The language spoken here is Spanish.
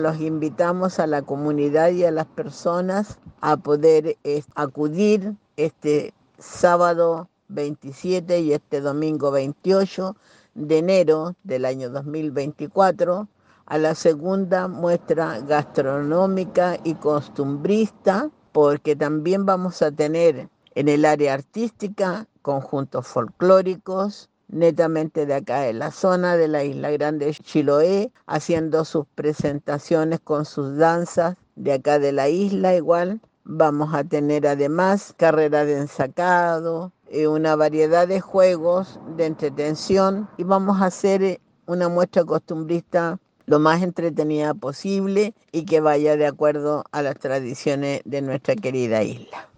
Los invitamos a la comunidad y a las personas a poder acudir este sábado 27 y este domingo 28 de enero del año 2024 a la segunda muestra gastronómica y costumbrista, porque también vamos a tener en el área artística conjuntos folclóricos, netamente de acá de la zona de la Isla Grande de Chiloé, haciendo sus presentaciones con sus danzas de acá de la isla igual. Vamos a tener además carrera de ensacado, una variedad de juegos de entretención y vamos a hacer una muestra costumbrista lo más entretenida posible y que vaya de acuerdo a las tradiciones de nuestra querida isla.